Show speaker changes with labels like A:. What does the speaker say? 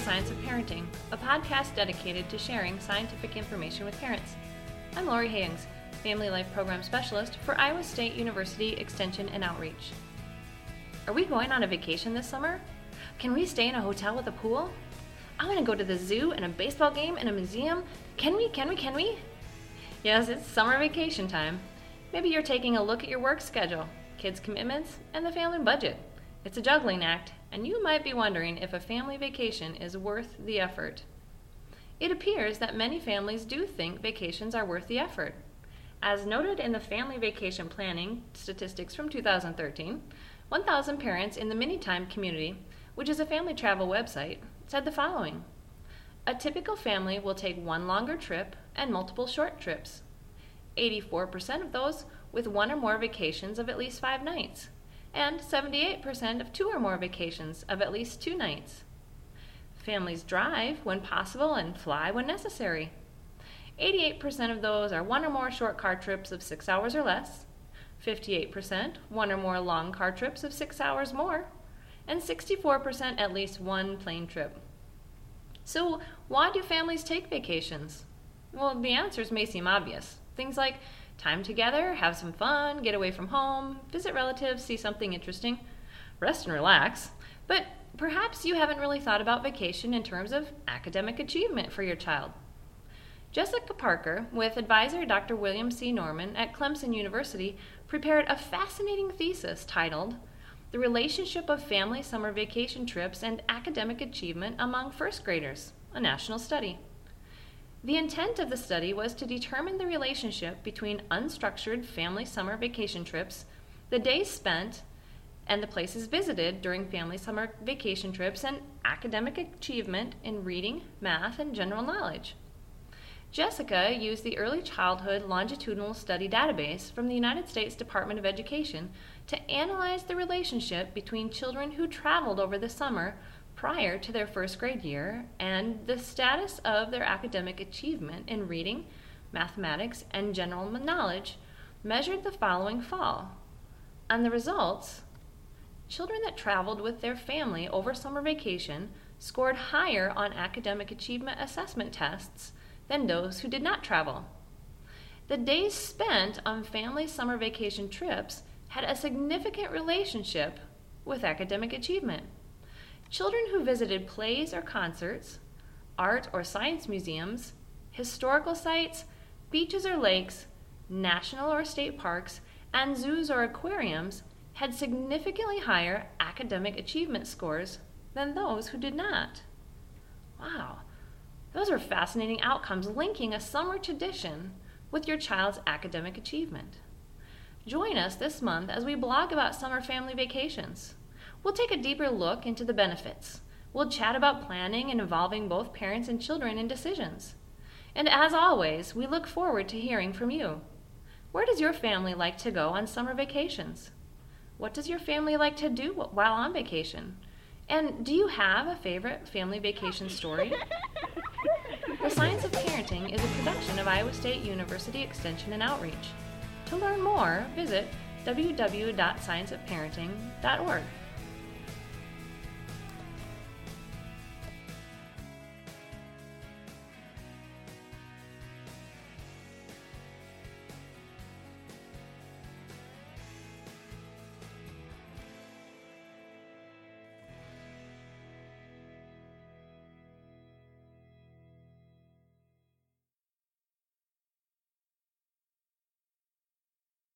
A: Science of Parenting, a podcast dedicated to sharing scientific information with parents. I'm Lori Hayings, Family Life Program Specialist for Iowa State University Extension and Outreach. Are we going on a vacation this summer? Can we stay in a hotel with a pool? I want to go to the zoo and a baseball game and a museum. Can we? Yes, it's summer vacation time. Maybe you're taking a look at your work schedule, kids' commitments, and the family budget. It's a juggling act, and you might be wondering if a family vacation is worth the effort. It appears that many families do think vacations are worth the effort. As noted in the Family Vacation Planning statistics from 2013, 1,000 parents in the Manytime community, which is a family travel website, said the following. A typical family will take one longer trip and multiple short trips. 84% of those with one or more vacations of at least 5 nights, and 78% of 2 or more vacations of at least 2 nights. Families drive when possible and fly when necessary. 88% of those are one or more short car trips of 6 hours or less, 58% one or more long car trips of 6 hours more, and 64% at least one plane trip. So why do families take vacations? Well, the answers may seem obvious. Things like time together, have some fun, get away from home, visit relatives, see something interesting, rest and relax. But perhaps you haven't really thought about vacation in terms of academic achievement for your child. Jessica Parker, with advisor Dr. William C. Norman at Clemson University, prepared a fascinating thesis titled The Relationship of Family Summer Vacation Trips and Academic Achievement Among First Graders, a national study. The intent of the study was to determine the relationship between unstructured family summer vacation trips, the days spent, and the places visited during family summer vacation trips, and academic achievement in reading, math, and general knowledge. Jessica used the Early Childhood Longitudinal Study Database from the United States Department of Education to analyze the relationship between children who traveled over the summer prior to their first grade year and the status of their academic achievement in reading, mathematics, and general knowledge measured the following fall. And the results, children that traveled with their family over summer vacation scored higher on academic achievement assessment tests than those who did not travel. The days spent on family summer vacation trips had a significant relationship with academic achievement. Children who visited plays or concerts, art or science museums, historical sites, beaches or lakes, national or state parks, and zoos or aquariums had significantly higher academic achievement scores than those who did not. Wow, those are fascinating outcomes linking a summer tradition with your child's academic achievement. Join us this month as we blog about summer family vacations. We'll take a deeper look into the benefits. We'll chat about planning and involving both parents and children in decisions. And as always, we look forward to hearing from you. Where does your family like to go on summer vacations? What does your family like to do while on vacation? And do you have a favorite family vacation story? The Science of Parenting is a production of Iowa State University Extension and Outreach. To learn more, visit www.scienceofparenting.org.